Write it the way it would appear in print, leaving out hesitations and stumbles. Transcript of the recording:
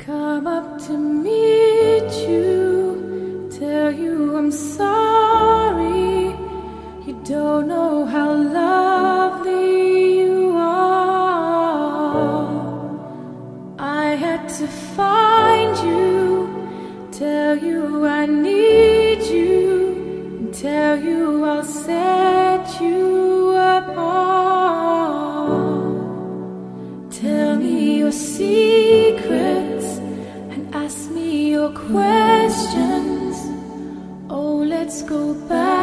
Come up to meet you, tell you I'm sorry. You don't know how lovely you are. I had to find you, tell you I need you, and tell you I'll set you apart. Tell me your secrets and ask me your questions. Oh, let's go back